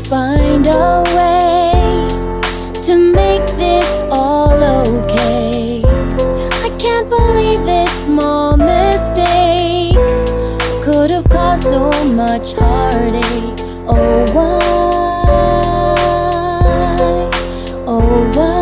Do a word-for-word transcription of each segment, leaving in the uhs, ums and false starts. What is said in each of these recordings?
find a way to make this all okay. I can't believe this small mistake could have caused so much heartache. Oh, why? Oh, why?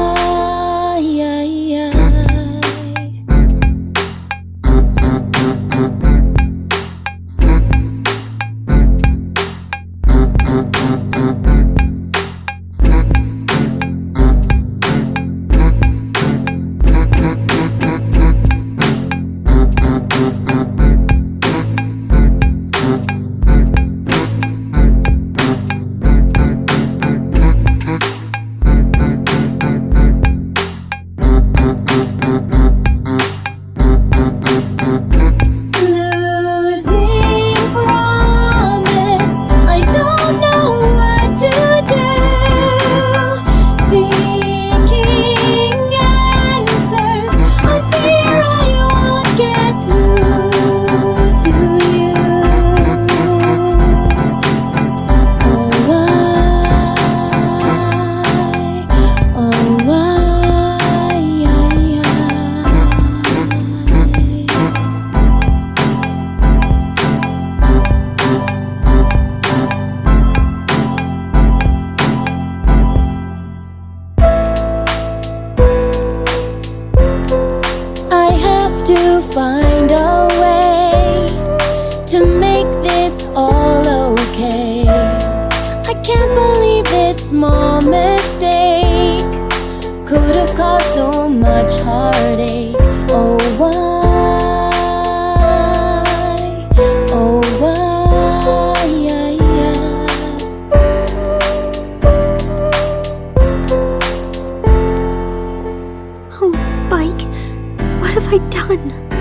To find a way to make this all okay. I can't believe this small mistake could have caused so much heartache. Oh, why? Oh, why? Oh, Spike, what have I done?